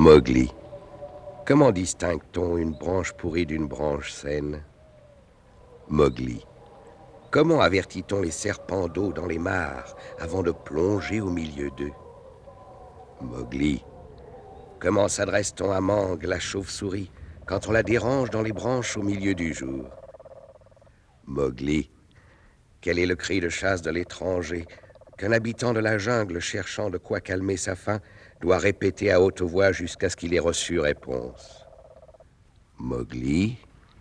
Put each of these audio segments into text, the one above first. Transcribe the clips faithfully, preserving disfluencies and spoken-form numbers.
Mowgli, comment distingue-t-on une branche pourrie d'une branche saine? Mowgli, comment avertit-on les serpents d'eau dans les mares avant de plonger au milieu d'eux? Mowgli, comment s'adresse-t-on à Mang, la chauve-souris, quand on la dérange dans les branches au milieu du jour? Mowgli, quel est le cri de chasse de l'étranger qu'un habitant de la jungle cherchant de quoi calmer sa faim doit répéter à haute voix jusqu'à ce qu'il ait reçu réponse? Mowgli.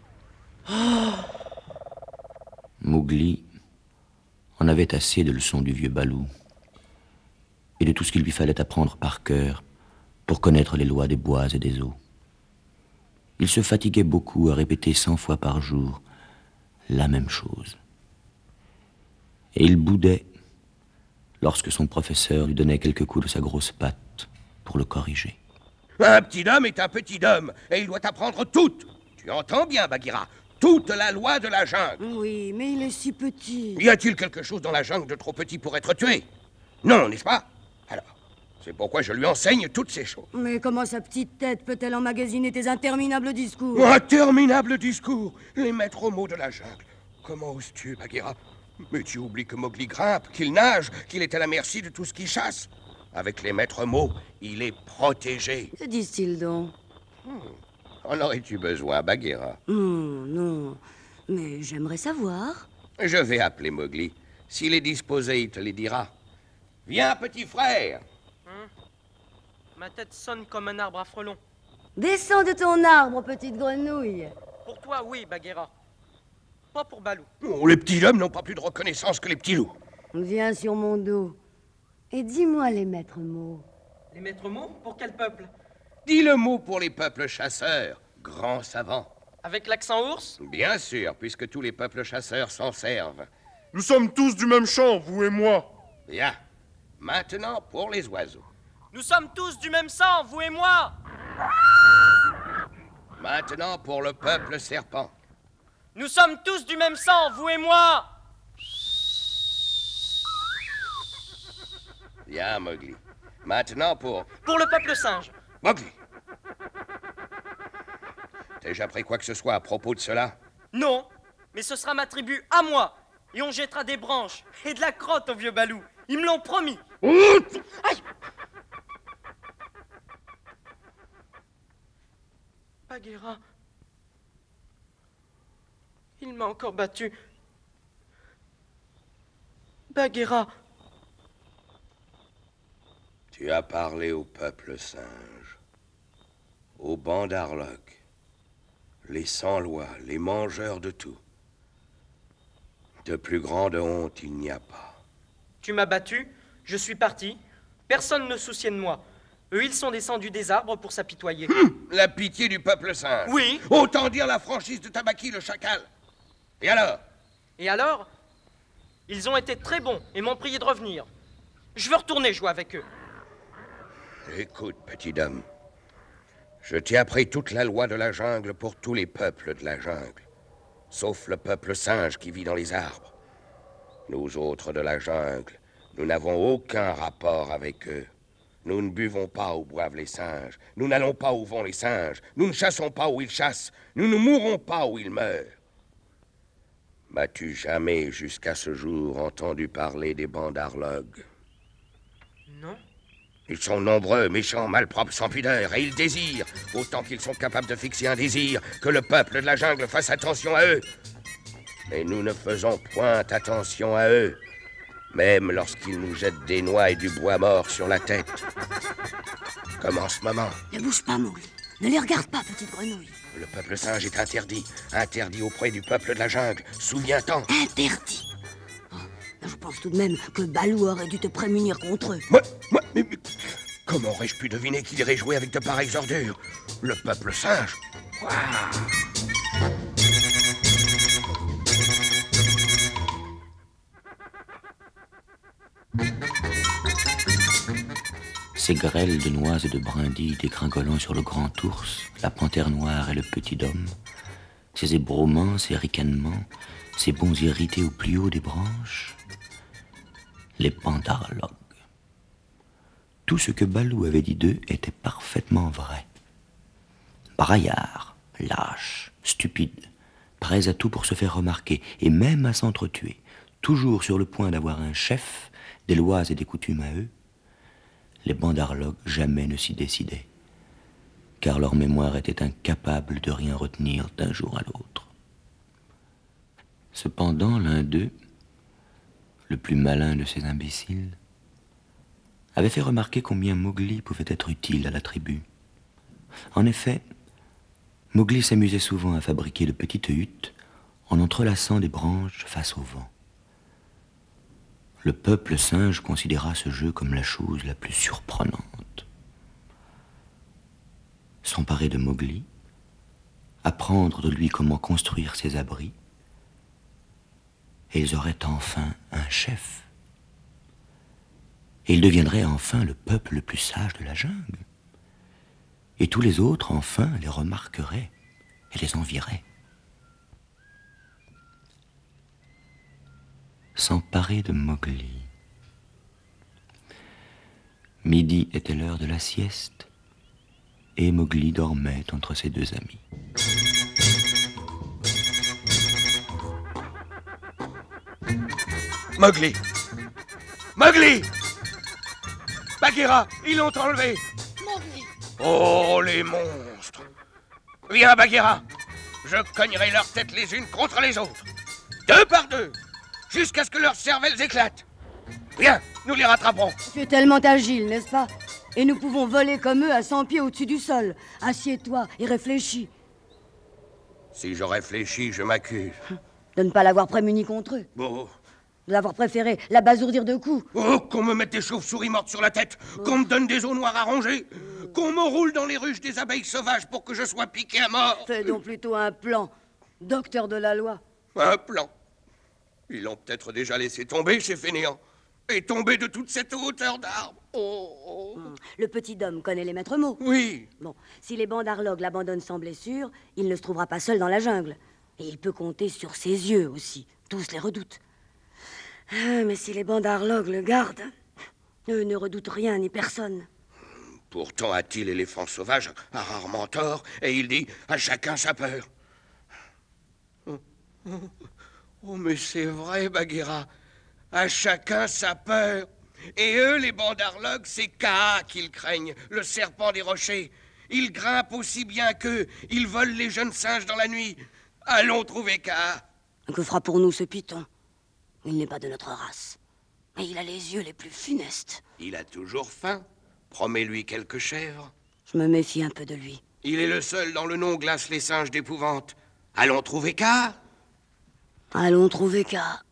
Mowgli en avait assez de leçons du vieux Balou et de tout ce qu'il lui fallait apprendre par cœur pour connaître les lois des bois et des eaux. Il se fatiguait beaucoup à répéter cent fois par jour la même chose. Et il boudait lorsque son professeur lui donnait quelques coups de sa grosse patte pour le corriger. Un petit homme est un petit homme, et il doit apprendre toute, tu entends bien, Bagheera, toute la loi de la jungle. Oui, mais il est si petit. Y a-t-il quelque chose dans la jungle de trop petit pour être tué? Non, n'est-ce pas? Alors, c'est pourquoi je lui enseigne toutes ces choses. Mais comment sa petite tête peut-elle emmagasiner tes interminables discours? Interminable discours, les maîtres mots de la jungle. Comment oses-tu, Bagheera? Mais tu oublies que Mowgli grimpe, qu'il nage, qu'il est à la merci de tout ce qui chasse. Avec les maîtres mots, il est protégé. Que disent-ils donc? Hmm. En aurais-tu besoin, Bagheera? Hmm, non, mais j'aimerais savoir. Je vais appeler Mowgli. S'il est disposé, il te les dira. Viens, petit frère. Hum. Ma tête sonne comme un arbre à frelons. Descends de ton arbre, petite grenouille. Pour toi, oui, Bagheera. Pas pour Balou. Oh, les petits hommes n'ont pas plus de reconnaissance que les petits loups. Viens sur mon dos et dis-moi les maîtres mots. Les maîtres mots, pour quel peuple? Dis le mot pour les peuples chasseurs, grands savants. Avec l'accent ours? Bien sûr, puisque tous les peuples chasseurs s'en servent. Nous sommes tous du même champ, vous et moi. Bien. Maintenant, pour les oiseaux. Nous sommes tous du même sang, vous et moi. Maintenant, pour le peuple serpent. Nous sommes tous du même sang, vous et moi. Bien, Mowgli. Maintenant, pour... Pour le peuple singe. Mowgli. T'as-je appris quoi que ce soit à propos de cela? Non, mais ce sera ma tribu à moi. Et on jettera des branches et de la crotte au vieux Balou. Ils me l'ont promis. Aïe! Bagheera. Il m'a encore battu. Bagheera. Tu as parlé au peuple singe, aux Bandarloks, les sans-lois, les mangeurs de tout. De plus grande honte, il n'y a pas. Tu m'as battu, je suis parti. Personne ne souciait de moi. Eux, ils sont descendus des arbres pour s'apitoyer. Hum, la pitié du peuple singe. Oui. Autant dire la franchise de Tabaki, le chacal. Et alors? Et alors? Ils ont été très bons et m'ont prié de revenir. Je veux retourner jouer avec eux. Écoute, petit homme. Je t'ai appris toute la loi de la jungle pour tous les peuples de la jungle. Sauf le peuple singe qui vit dans les arbres. Nous autres de la jungle, nous n'avons aucun rapport avec eux. Nous ne buvons pas où boivent les singes. Nous n'allons pas où vont les singes. Nous ne chassons pas où ils chassent. Nous ne mourrons pas où ils meurent. M'as-tu jamais, jusqu'à ce jour, entendu parler des Bandarlogs? Non. Ils sont nombreux, méchants, malpropres, sans pudeur, et ils désirent, autant qu'ils sont capables de fixer un désir, que le peuple de la jungle fasse attention à eux. Mais nous ne faisons point attention à eux, même lorsqu'ils nous jettent des noix et du bois mort sur la tête. Comme en ce moment. Ne bouge pas, Mowgli. Ne les regarde pas, petite grenouille. Le peuple singe est interdit, interdit auprès du peuple de la jungle. Souviens-t'en. Interdit. Oh, je pense tout de même que Balou aurait dû te prémunir contre eux. Moi, moi, mais, mais, comment aurais-je pu deviner qu'il irait jouer avec de pareilles ordures? Le peuple singe. Waouh! Ces grêles de noix et de brindilles dégringolant sur le grand ours, la panthère noire et le petit homme, ces ébrouements, ces ricanements, ces bonds irrités au plus haut des branches, les Bandarlogs. tout ce que Balou avait dit d'eux était parfaitement vrai. Braillards, lâches, stupides, prêts à tout pour se faire remarquer, et même à s'entretuer, toujours sur le point d'avoir un chef, des lois et des coutumes à eux, les bandarlogues jamais ne s'y décidaient, car leur mémoire était incapable de rien retenir d'un jour à l'autre. Cependant, l'un d'eux, le plus malin de ces imbéciles, avait fait remarquer combien Mowgli pouvait être utile à la tribu. En effet, Mowgli s'amusait souvent à fabriquer de petites huttes en entrelaçant des branches face au vent. Le peuple singe considéra ce jeu comme la chose la plus surprenante. S'emparer de Mowgli, apprendre de lui comment construire ses abris, et ils auraient enfin un chef. Et ils deviendraient enfin le peuple le plus sage de la jungle. Et tous les autres, enfin, les remarqueraient et les envieraient. S'emparer de Mowgli. Midi était l'heure de la sieste, et Mowgli dormait entre ses deux amis. Mowgli! Mowgli! Bagheera, ils l'ont enlevé! Mowgli! Oh, les monstres! Viens, Bagheera! Je cognerai leurs têtes les unes contre les autres. Deux par deux! Jusqu'à ce que leurs cervelles éclatent. Viens, nous les rattraperons. Tu es tellement agile, n'est-ce pas? Et nous pouvons voler comme eux à cent pieds au-dessus du sol. Assieds-toi et réfléchis. Si je réfléchis, je m'accuse. De ne pas l'avoir prémuni contre eux. Bon. De l'avoir préféré l'abasourdir de coups. Oh, qu'on me mette des chauves-souris mortes sur la tête, qu'on me donne des os noirs à ronger, qu'on me roule dans les ruches des abeilles sauvages pour que je sois piqué à mort. Fais donc plutôt un plan, docteur de la loi. Un plan. Ils l'ont peut-être déjà laissé tomber, ces fainéants. Et tomber de toute cette hauteur d'arbre. Oh, oh. Le petit homme connaît les maîtres mots. Oui. Bon, si les bandarlogues l'abandonnent sans blessure, il ne se trouvera pas seul dans la jungle. Et il peut compter sur ses yeux aussi. Tous les redoutent. Ah, mais si les bandarlogues le gardent, eux ne redoutent rien ni personne. Pourtant, a-t-il éléphant sauvage a rarement tort, et il dit à chacun sa peur. Oh, oh, oh mais c'est vrai, Bagheera. À chacun sa peur. Et eux, les bandarlogues, c'est Kaa qu'ils craignent, le serpent des rochers. Ils grimpent aussi bien qu'eux. Ils volent les jeunes singes dans la nuit. Allons trouver Kaa. Que fera pour nous ce python? Il n'est pas de notre race. Mais il a les yeux les plus funestes. Il a toujours faim. Promets-lui quelques chèvres. Je me méfie un peu de lui. Il est le seul dont le nom glace les singes d'épouvante. Allons trouver Kaa. Allons trouver Kaa.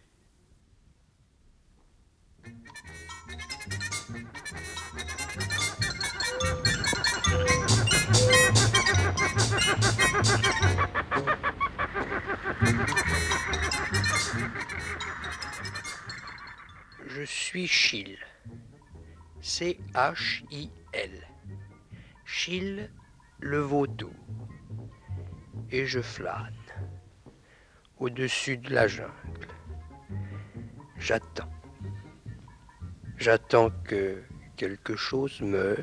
Je suis Chil. C H I L. Chil le vautour. Et je flâne au-dessus de la jungle. J'attends. J'attends que quelque chose meure.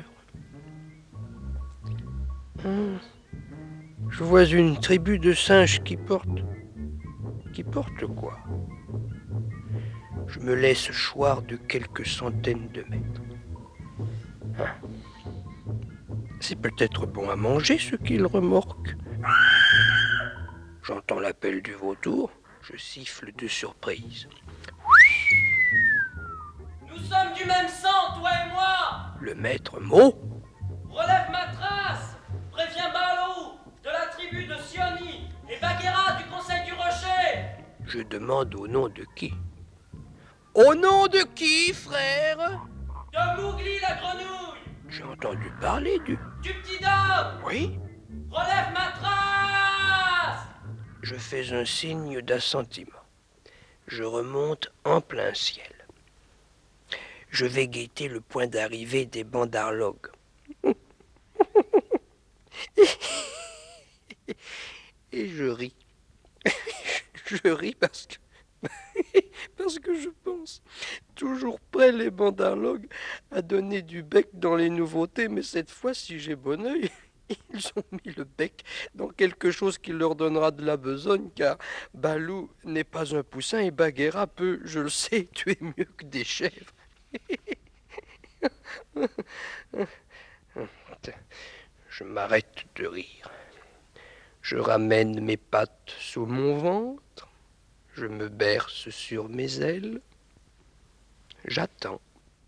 Hum. Je vois une tribu de singes qui porte... Qui porte quoi? Je me laisse choir de quelques centaines de mètres. Hein? C'est peut-être bon à manger ce qu'ils remorquent. J'entends l'appel du vautour, je siffle de surprise. Nous sommes du même sang, toi et moi. Le maître mot? Relève ma trace. Préviens Balou, de la tribu de Sioni, et Bagheera du Conseil du Rocher. Je demande au nom de qui? Au nom de qui, frère? De Mowgli la grenouille. J'ai entendu parler du... Du petit dôme. Oui? Relève ma trace. Je fais un signe d'assentiment. Je remonte en plein ciel. Je vais guetter le point d'arrivée des bandarlogues. Et je ris. Je ris parce que... Parce que je pense toujours prêt les bandarlogues à donner du bec dans les nouveautés, mais cette fois, si j'ai bon œil, ils ont mis le bec dans quelque chose qui leur donnera de la besogne, car Balou n'est pas un poussin et Bagheera peut, je le sais, tuer mieux que des chèvres. Je m'arrête de rire. Je ramène mes pattes sous mon ventre. Je me berce sur mes ailes. J'attends.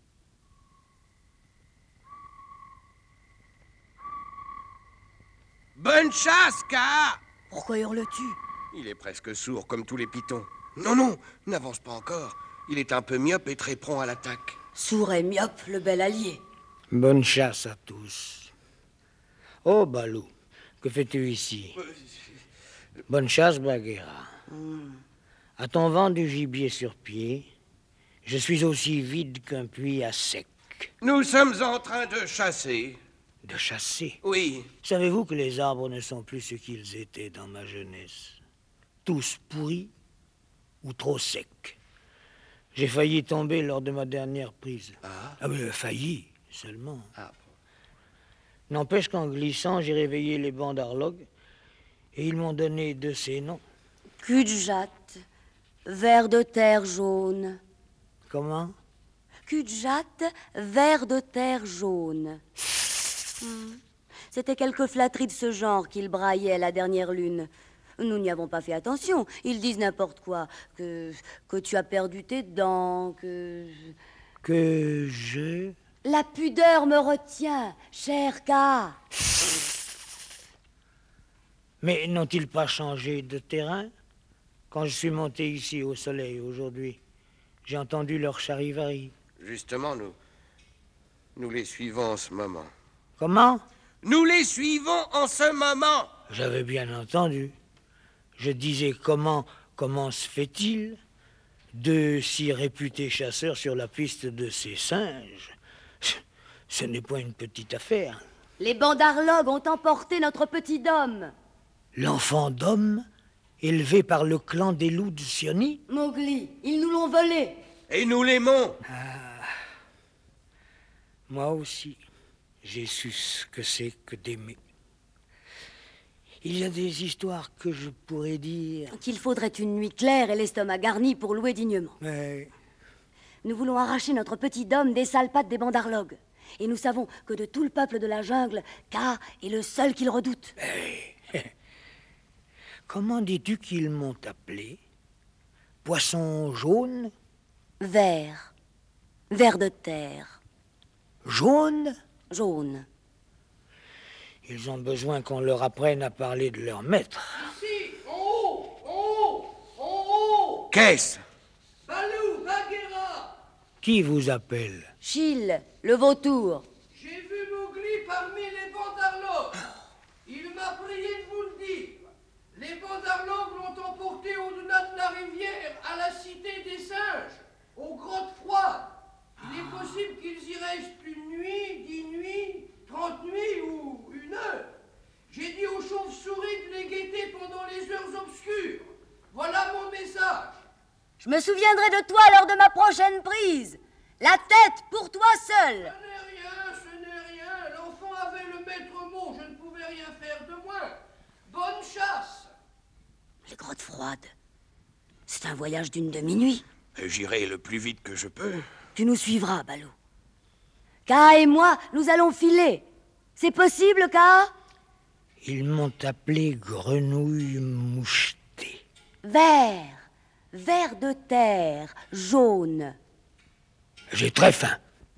Bonne chasse, Kaa! Pourquoi hurles-tu? Il est presque sourd comme tous les pitons. Non, non, n'avance pas encore. Il est un peu myope et très prompt à l'attaque. Sourd et myope, le bel allié. Bonne chasse à tous. Oh, Balou, que fais-tu ici? Bonne chasse, Bagheera. Mm. A-t-on vent du gibier sur pied? Je suis aussi vide qu'un puits à sec. Nous sommes en train de chasser. De chasser? Oui. Savez-vous que les arbres ne sont plus ce qu'ils étaient dans ma jeunesse? Tous pourris ou trop secs. J'ai failli tomber lors de ma dernière prise. Ah, Ah mais failli, seulement. ah. N'empêche qu'en glissant, j'ai réveillé les bandarlogues et ils m'ont donné de ces noms. Cul-de-jatte, ver de terre jaune. Comment? Cul-de-jatte, ver de terre jaune. Hmm. C'était quelques flatteries de ce genre qu'ils braillaient la dernière lune. Nous n'y avons pas fait attention. Ils disent n'importe quoi. Que, que tu as perdu tes dents, que... Que je... La pudeur me retient, cher Kaa. Mais n'ont-ils pas changé de terrain? Quand je suis monté ici au soleil aujourd'hui, j'ai entendu leur charivari. Justement, nous... Nous les suivons en ce moment. Comment? Nous les suivons en ce moment! J'avais bien entendu. Je disais comment, comment se fait-il de si réputés chasseurs sur la piste de ces singes? Ce n'est pas une petite affaire. Les bandarlogues ont emporté notre petit dôme. L'enfant d'homme, élevé par le clan des loups de Sioni? Mowgli, ils nous l'ont volé. Et nous l'aimons! Moi aussi, j'ai su ce que c'est que d'aimer. Il y a des histoires que je pourrais dire. Qu'il faudrait une nuit claire et l'estomac garni pour louer dignement. Mais Nous voulons arracher notre petit dôme des sales pattes des bandarlogues. Et nous savons que de tout le peuple de la jungle, Kaa est le seul qu'ils redoutent. comment dis-tu qu'ils m'ont appelé? Poisson jaune? Vert. Vert de terre. Jaune? Jaune. Ils ont besoin qu'on leur apprenne à parler de leur maître. Ici, en haut, en haut, en haut. Qu'est-ce? Balou, Bagheera. Qui vous appelle? Chil, le vautour. J'ai vu Mowgli parmi les bandarlogues. Il m'a prié de vous le dire. Les bandarlogues l'ont emporté au-delà de la rivière, à la cité des singes, aux grottes froides. Il est possible qu'ils y restent une nuit, dix nuits, trente nuits ou une heure. J'ai dit aux chauves-souris de les guetter pendant les heures obscures. Voilà mon message. Je me souviendrai de toi lors de ma prochaine prise. La tête pour toi seul. Ce n'est rien, ce n'est rien. L'enfant avait le maître mot. Je ne pouvais rien faire de moins. Bonne chasse. Les grottes froides. C'est un voyage d'une demi-nuit. J'irai le plus vite que je peux. Tu nous suivras, Balou. Kaa et moi, nous allons filer. C'est possible, Kaa? Ils m'ont appelé grenouille mouchetée. Vert. Vert de terre. Jaune. J'ai très faim.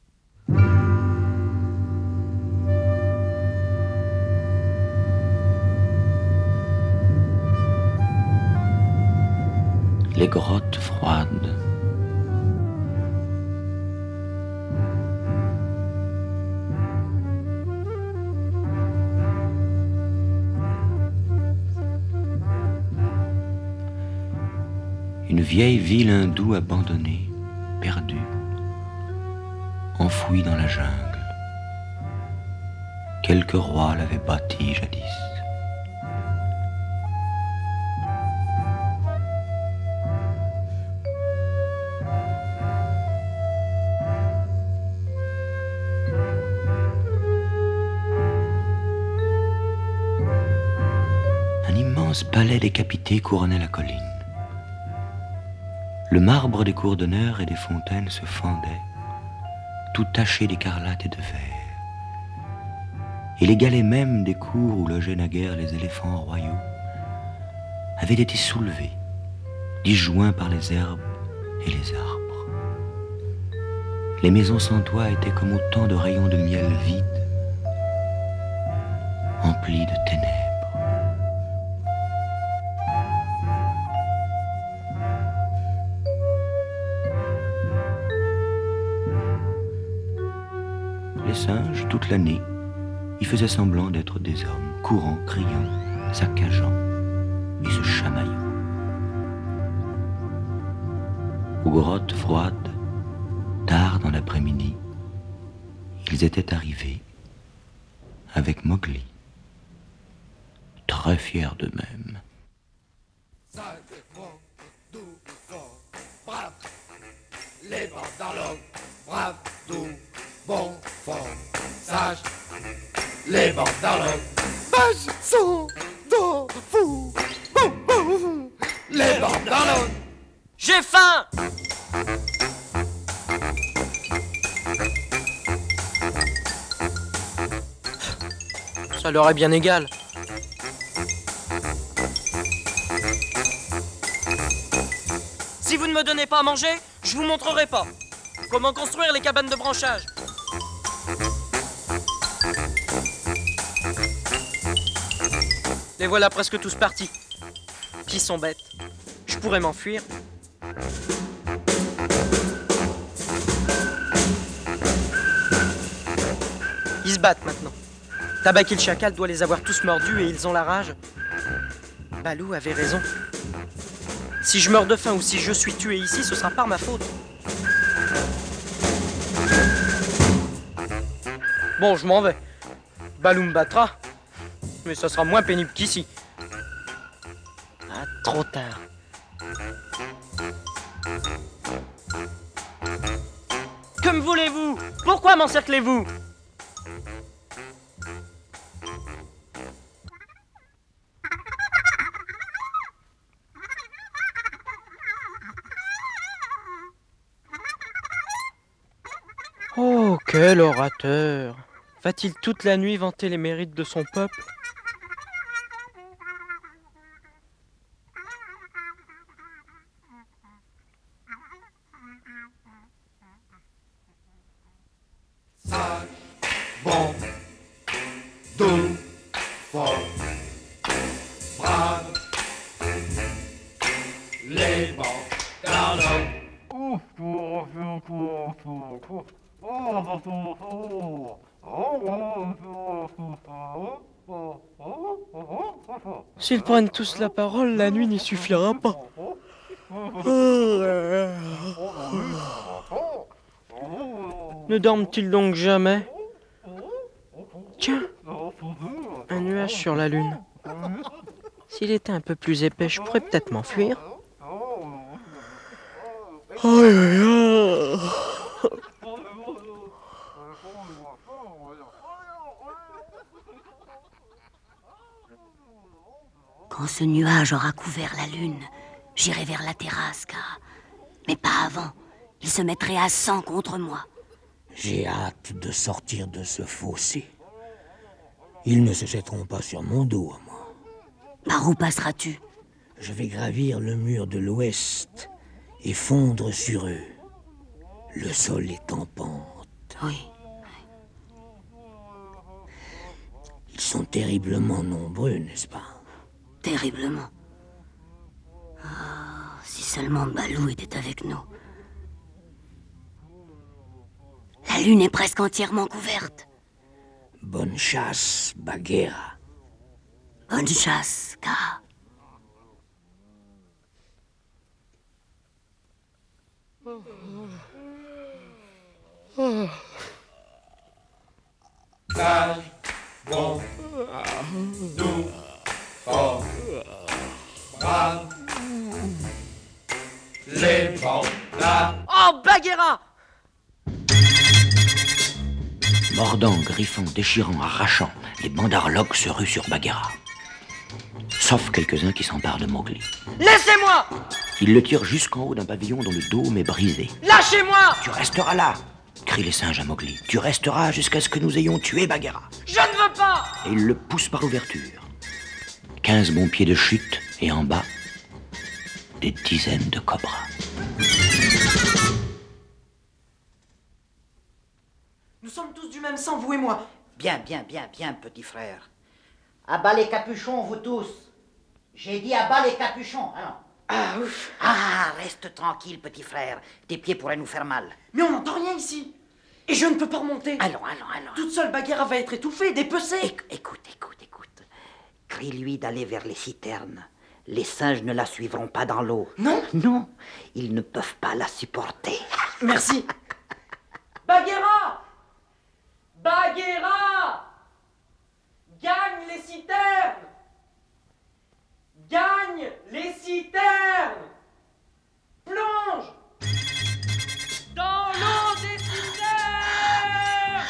Les grottes froides. Une vieille ville hindoue abandonnée, perdue, enfouie dans la jungle. Quelques rois l'avaient bâtie jadis. d'immenses palais décapités couronnaient la colline. Le marbre des cours d'honneur et des fontaines se fendait, tout taché d'écarlate et de vert. Et les galets mêmes des cours où logeaient naguère les éléphants royaux avaient été soulevés, disjoints par les herbes et les arbres. Les maisons sans toit étaient comme autant de rayons de miel vides, emplis de ténèbres. Les singes, toute l'année, y faisaient semblant d'être des hommes, courant, criant, saccageant et se chamaillant. Aux grottes froides, tard dans l'après-midi, ils étaient arrivés avec Mowgli, très fiers d'eux-mêmes. Les bandalogues, braves, doux, bons, forts, sages. Les bandalogues, mages, sont, dos, fous, bon, bon. Les bandalogues. J'ai faim! Ça leur est bien égal. Si vous ne me donnez pas à manger, je vous montrerai pas comment construire les cabanes de branchage. Les voilà presque tous partis. Qui sont bêtes. Je pourrais m'enfuir. Ils se battent maintenant. Tabaki le chacal doit les avoir tous mordus et ils ont la rage. Balou avait raison. Si je meurs de faim ou si je suis tué ici, ce sera par ma faute. Bon, je m'en vais. Balou me battra, mais ça sera moins pénible qu'ici. Ah, trop tard. Que me voulez-vous? Pourquoi m'encerclez-vous? Oh, quel orateur! Va-t-il toute la nuit vanter les mérites de son peuple? Sage, bon, doux, fort, brave. Les bandalogues. S'ils prennent tous la parole, la nuit n'y suffira pas. Ne dorment-ils donc jamais? Tiens, un nuage sur la lune. S'il était un peu plus épais, je pourrais peut-être m'enfuir. Oh là là. Quand ce nuage aura couvert la lune, j'irai vers la terrasse, car... Mais pas avant. Ils se mettraient à cent contre moi. J'ai hâte de sortir de ce fossé. Ils ne se jetteront pas sur mon dos, à moi. Par où passeras-tu? Je vais gravir le mur de l'ouest et fondre sur eux. Le sol est en pente. Oui. Ils sont terriblement nombreux, n'est-ce pas? Terriblement. Oh, si seulement Balou était avec nous. La lune est presque entièrement couverte. Bonne chasse, Bagheera. Bonne chasse, Kaa. Sage, bon, doux, fort, brave. Les bandalogues. Oh, Bagheera! Mordant, griffant, déchirant, arrachant, les bandarlogues se ruent sur Bagheera. sauf quelques-uns qui s'emparent de Mowgli. Laissez-moi! Ils le tirent jusqu'en haut d'un pavillon dont le dôme est brisé. Lâchez-moi! Tu resteras là, crient les singes à Mowgli. Tu resteras jusqu'à ce que nous ayons tué Bagheera. Je ne veux pas! Et ils le poussent par l'ouverture. Quinze bons pieds de chute, et en bas, des dizaines de cobras. Nous sommes tous du même sang, vous et moi. Bien, bien, bien, bien, petit frère. À bas les capuchons, vous tous. J'ai dit à bas les capuchons, allons. Ah, ouf. Ah, reste tranquille, petit frère. Tes pieds pourraient nous faire mal. Mais on n'entend rien ici. Et je ne peux pas remonter. Allons, allons, allons. Toute seule, Bagheera va être étouffée, dépecée. Éc- écoute, écoute, écoute. Crie-lui d'aller vers les citernes. Les singes ne la suivront pas dans l'eau. Non? Non, ils ne peuvent pas la supporter. Merci. Bagheera! Bagheera! Gagne les citernes! Gagne les citernes! Plonge! Dans l'eau des citernes!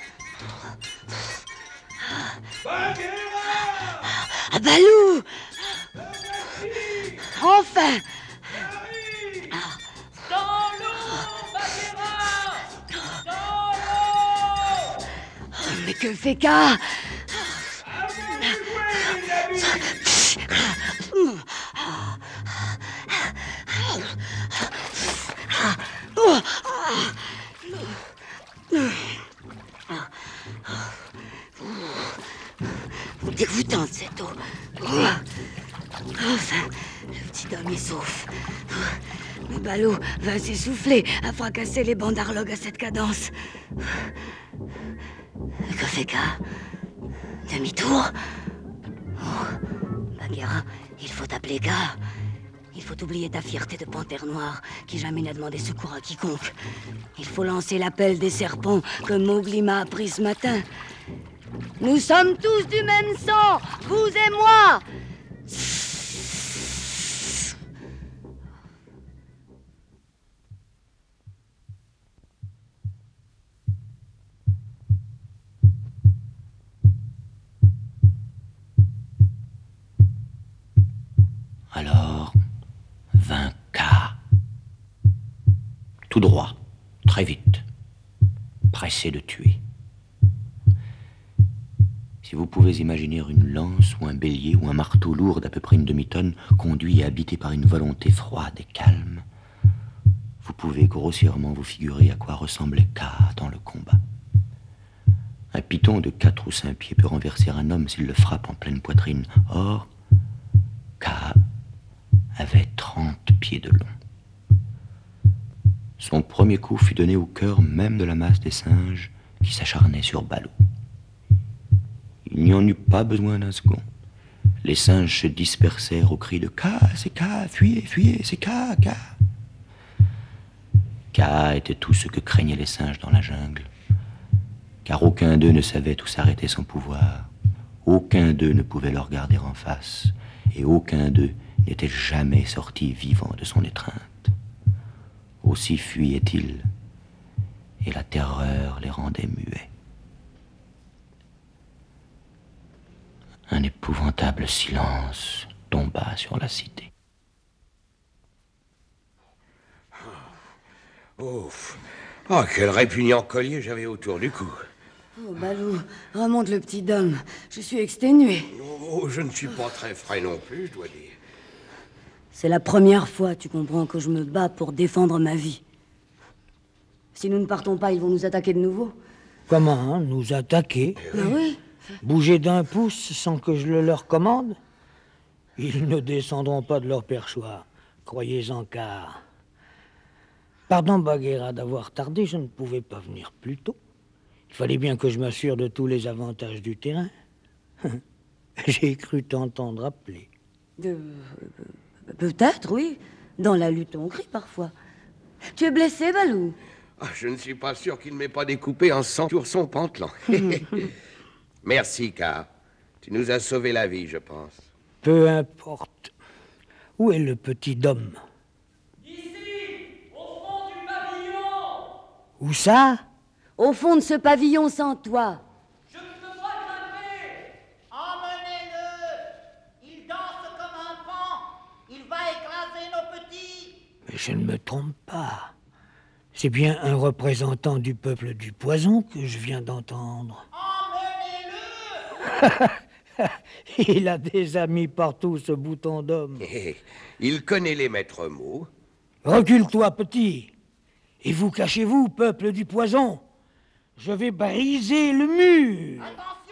Bagheera! Ah, Balou! Enfin! Dans l'eau, Bagheera! Dans l'eau! Mais que fait Kaa? Dégoûtante cette eau. Enfin, le petit homme est sauf. Mais Balou va s'essouffler à fracasser les bancs d'Arlog à cette cadence. Que fait Kaa? Demi-tour? Oh, Bagheera, il faut appeler Kaa. Il faut oublier ta fierté de panthère noire qui jamais n'a demandé secours à quiconque. Il faut lancer l'appel des serpents que Mowgli m'a appris ce matin. Nous sommes tous du même sang, vous et moi. Alors, vint Kaa. Tout droit, très vite, pressé de tuer. Si vous pouvez imaginer une lance ou un bélier ou un marteau lourd d'à peu près une demi-tonne, conduit et habité par une volonté froide et calme, vous pouvez grossièrement vous figurer à quoi ressemblait Kaa dans le combat. Un python de quatre ou cinq pieds peut renverser un homme s'il le frappe en pleine poitrine. Or, Kaa avait trente pieds de long. Son premier coup fut donné au cœur même de la masse des singes qui s'acharnaient sur Balou. Il n'y en eut pas besoin d'un second. Les singes se dispersèrent au cri de « Kaa, c'est Kaa, fuyez, fuyez, c'est Kaa, Kaa !» Kaa était tout ce que craignaient les singes dans la jungle, car aucun d'eux ne savait où s'arrêtait son pouvoir, aucun d'eux ne pouvait le regarder en face, et aucun d'eux n'était jamais sorti vivant de son étreinte. Aussi fuyaient-ils, et la terreur les rendait muets. Un épouvantable silence tomba sur la cité. Ouf. Oh, quel répugnant collier j'avais autour du cou. Oh, Balou, remonte le petit dôme. Je suis exténué. Oh, je ne suis pas très frais non plus, je dois dire. C'est la première fois, tu comprends, que je me bats pour défendre ma vie. Si nous ne partons pas, ils vont nous attaquer de nouveau. Comment, hein, nous attaquer? Ah oui? Bouger d'un pouce sans que je le leur commande? Ils ne descendront pas de leur perchoir, croyez-en car. Pardon, Bagheera, d'avoir tardé, je ne pouvais pas venir plus tôt. Il fallait bien que je m'assure de tous les avantages du terrain. J'ai cru t'entendre appeler. De... Peut-être, oui. Dans la lutte, on crie parfois. Tu es blessé, Balou? Ah, je ne suis pas sûr qu'il ne m'ait pas découpé en cent sur son pantalon. Merci, Kaa. Tu nous as sauvé la vie, je pense. Peu importe. Où est le petit dôme? Ici, au fond du pavillon! Où ça? Au fond de ce pavillon sans toi. Je ne peux pas grimper! Emmenez-le! Il danse Je ne me trompe pas. C'est bien un représentant du peuple du poison que je viens d'entendre. Il a des amis partout, ce bouton d'homme. Eh, il connaît les maîtres mots. Recule-toi, petit. Et vous cachez-vous, peuple du poison. Je vais briser le mur.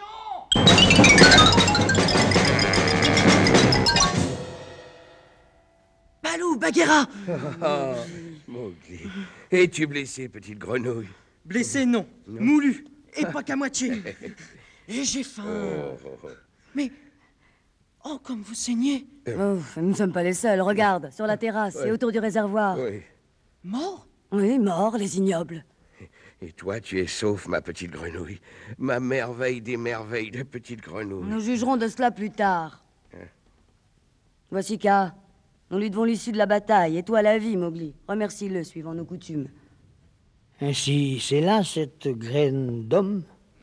Balou, Bagheera! Oh, Mowgli. Es-tu blessé, petite grenouille? Blessé, non. Moulu. Et pas qu'à moitié. Et j'ai faim. Oh, oh, oh. Mais... Oh, comme vous saignez. Oh, nous ne sommes pas les seuls. Regarde, sur la terrasse et autour du réservoir. Oui. Mort? Oui, morts, les ignobles. Et toi, tu es sauf, ma petite grenouille. Ma merveille des merveilles de petite grenouille. Nous jugerons de cela plus tard. Voici Kaa. Nous lui devons l'issue de la bataille, et toi la vie, Mowgli. Remercie-le, suivant nos coutumes. Ainsi, c'est là cette graine d'homme.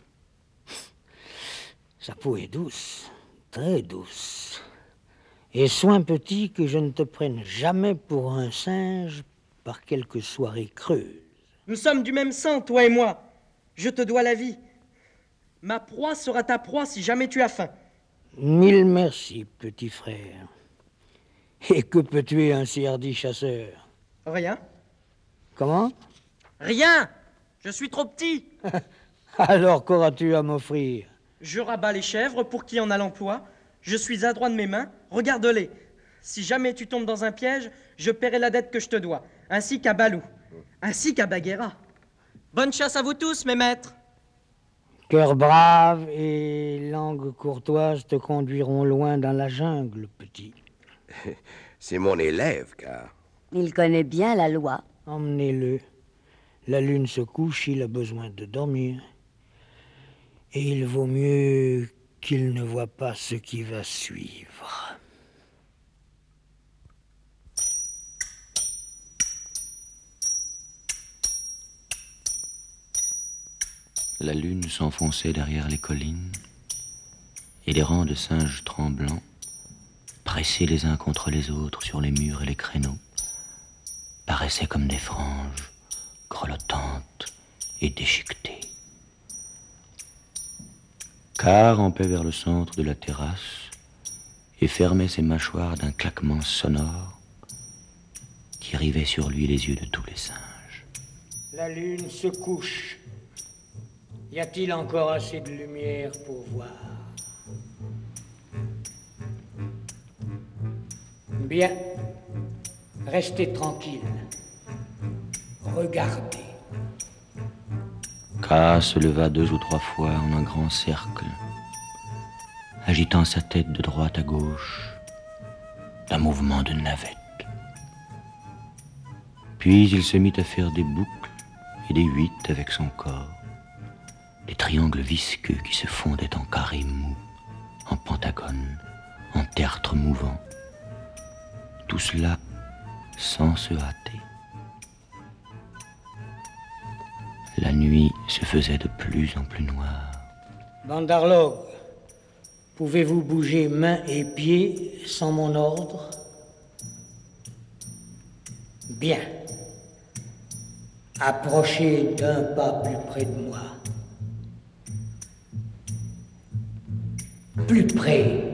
Sa peau est douce, très douce. Et soin petit que je ne te prenne jamais pour un singe par quelques soirées creuses. Nous sommes du même sang, toi et moi. Je te dois la vie. Ma proie sera ta proie si jamais tu as faim. Mille merci, petit frère. Et que peut tuer un si hardi chasseur? Rien. Comment? Rien. Je suis trop petit. Alors qu'auras-tu à m'offrir? Je rabats les chèvres pour qui en a l'emploi. Je suis adroit de mes mains. Regarde-les. Si jamais tu tombes dans un piège, je paierai la dette que je te dois, ainsi qu'à Balou, ainsi qu'à Bagheera. Bonne chasse à vous tous, mes maîtres. Cœur brave et langue courtoise te conduiront loin dans la jungle, petit. C'est mon élève, car... Il connaît bien la loi. Emmenez-le. La lune se couche, il a besoin de dormir. Et il vaut mieux qu'il ne voit pas ce qui va suivre. La lune s'enfonçait derrière les collines, et les rangs de singes tremblants, pressés les uns contre les autres sur les murs et les créneaux, paraissaient comme des franges, grelottantes et déchiquetées. Kaa rampait vers le centre de la terrasse et fermait ses mâchoires d'un claquement sonore qui rivait sur lui les yeux de tous les singes. La lune se couche. Y a-t-il encore assez de lumière pour voir? Bien. Restez tranquille. Regardez. Kaa se leva deux ou trois fois en un grand cercle, agitant sa tête de droite à gauche d'un mouvement de navette. Puis il se mit à faire des boucles et des huit avec son corps, des triangles visqueux qui se fondaient en carrés mous, en pentagones, en tertres mouvants. Tout cela sans se hâter. La nuit se faisait de plus en plus noire. Bandarlog, pouvez-vous bouger mains et pieds sans mon ordre? Bien. Approchez d'un pas plus près de moi. Plus près.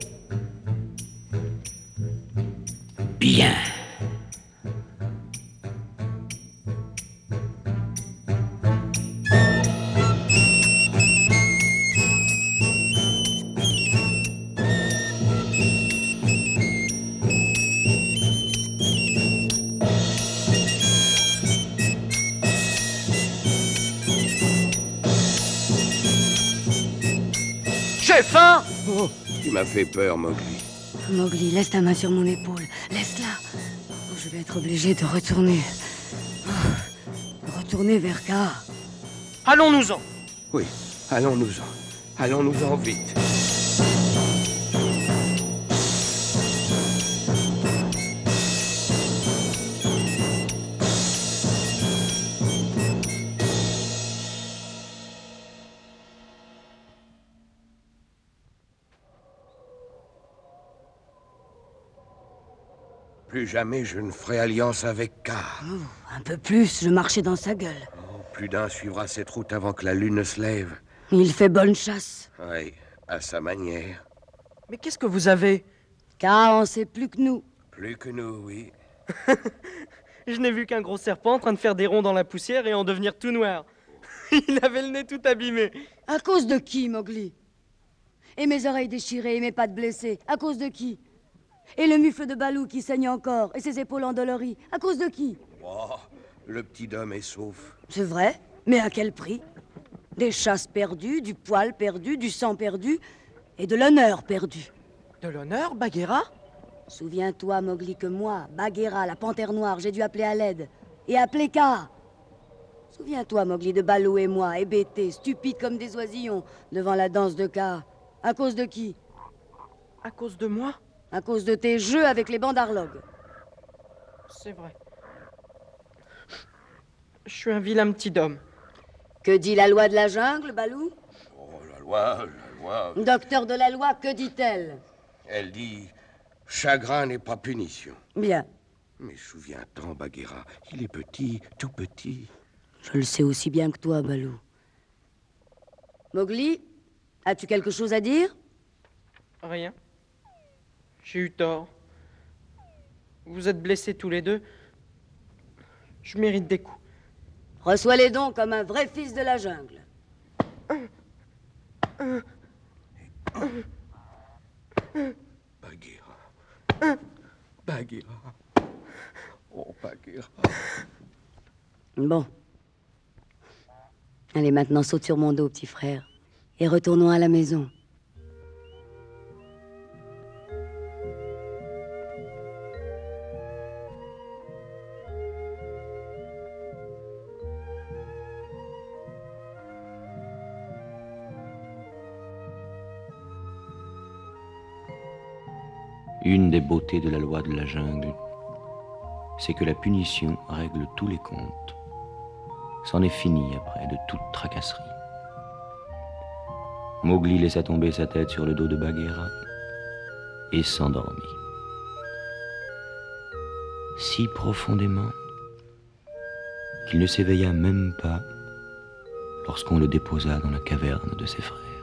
Bien. J'ai faim. Oh, tu m'as fait peur, Mowgli. Mowgli, laisse ta main sur mon épaule. Laisse-la. Oh, je vais être obligé de retourner. Oh, de retourner vers Kaa. Allons-nous-en. Oui, allons-nous-en. Allons-nous-en vite. Plus jamais je ne ferai alliance avec K. Oh, un peu plus, je marchais dans sa gueule. Oh, plus d'un suivra cette route avant que la lune ne se lève. Il fait bonne chasse. Oui, à sa manière. Mais qu'est-ce que vous avez? K en sait plus que nous. Plus que nous, oui. Je n'ai vu qu'un gros serpent en train de faire des ronds dans la poussière et en devenir tout noir. Il avait le nez tout abîmé. À cause de qui, Mowgli? Et mes oreilles déchirées et mes pattes blessées, à cause de qui? Et le mufle de Balou qui saigne encore, et ses épaules endolories, à cause de qui? Oh, le petit homme est sauf. C'est vrai, mais à quel prix? Des chasses perdues, du poil perdu, du sang perdu, et de l'honneur perdu. De l'honneur, Bagheera? Souviens-toi, Mowgli, que moi, Bagheera, la panthère noire, j'ai dû appeler à l'aide. Et appeler K. Souviens-toi, Mowgli, de Balou et moi, hébétés, stupides comme des oisillons, devant la danse de K. À cause de qui? À cause de moi? À cause de tes jeux avec les bandarlogues. C'est vrai. Je suis un vilain petit homme. Que dit la loi de la jungle, Balou? Oh, la loi, la loi. Docteur de la loi, que dit-elle? Elle dit, chagrin n'est pas punition. Bien. Mais souviens-t'en, Bagheera, il est petit, tout petit. Je le sais aussi bien que toi, Balou. Mowgli, as-tu quelque chose à dire? Rien. J'ai eu tort. Vous êtes blessés tous les deux. Je mérite des coups. Reçois-les donc comme un vrai fils de la jungle. Bagheera. Bagheera. Oh, Bagheera. Bon. Allez, maintenant, saute sur mon dos, petit frère. Et retournons à la maison. Une des beautés de la loi de la jungle, c'est que la punition règle tous les comptes. C'en est fini après de toute tracasserie. Mowgli laissa tomber sa tête sur le dos de Bagheera et s'endormit. Si profondément qu'il ne s'éveilla même pas lorsqu'on le déposa dans la caverne de ses frères.